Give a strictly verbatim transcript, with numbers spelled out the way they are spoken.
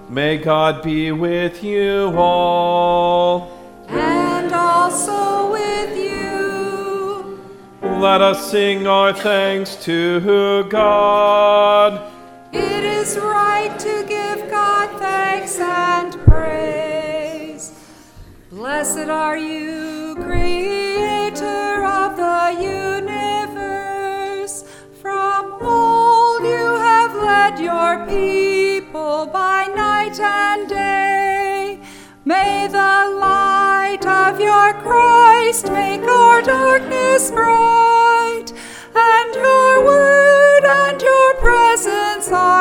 May God be with you all. And also with you. Let us sing our thanks to God. It is right to give God thanks and praise. Blessed are you, Creator of the universe. From old you have led your people by night and day. May the light of your Christ make our darkness bright, and your word and your presence are